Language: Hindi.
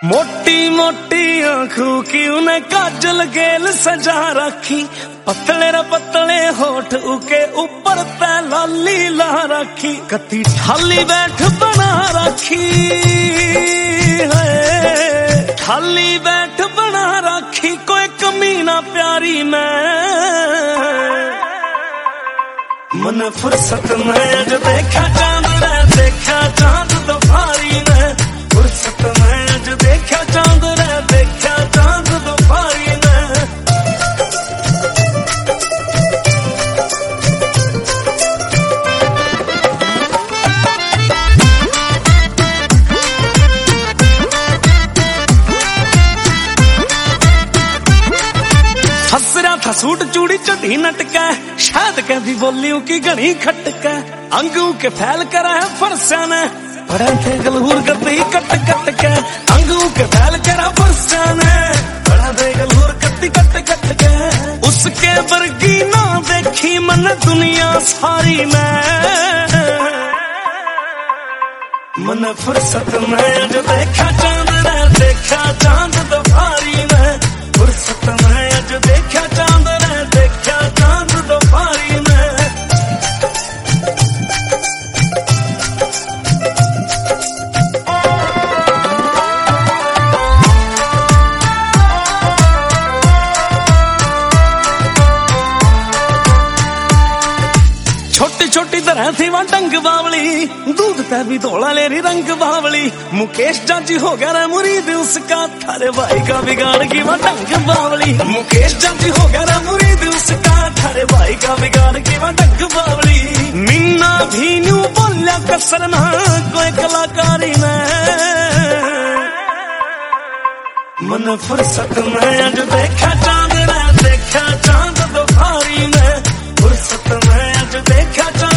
मोटी मोटी आंखों की उन्हें काजल गेल सजा रखी, पतले रे पतले होठ उके ऊपर तै लाली ला रखी, कती ठाली बैठ बना रखी है, ठाली बैठ बना रखी, कोई कमी ना प्यारी मैं मन फुर्सत में जो देखा चांद रे देखा चांद दोपहरी में, फुर्सत में जो देखा चांद रे देखा चांद दोपहरी में। हसरा था सूट चूड़ी चढ़ी नटका, शायद कभी बोलियों की घड़ी खटका, अंगू के फैल करा है फरसा ने, बड़ा थे गलहूर कती कट कट के, अंगू के फैल करा फरसा ने, बड़ा थे गलहूर कती कट कट के, उसके वर्गी ना देखी मन दुनिया सारी में, मन फुर्सत में जो देखा चांद रे देखा चांद दोपहरी में, फुर्सत में जो देखा चांद रे देखा चांद दोपहरी में। छोटी छोटी तरह थी वह डंग बावली, दूध तै भी धोला लेरी रंग बावली, मुकेश जाजी हो गया रे मुरीद उसका, थारे भाई का बिगाड़ की वह डंग बावली, मुकेश जाजी हो गया रे मुरीद उसका, थारे भाई का बिगाड़ की वह डंग बावली, मीना भी न्यू बोलिया कसर ना कोई कलाकारी में, मन फुर्सत में जो देखा चांद रे देखा चांद दोपहरी में, फुर्सत में जो देखा चांद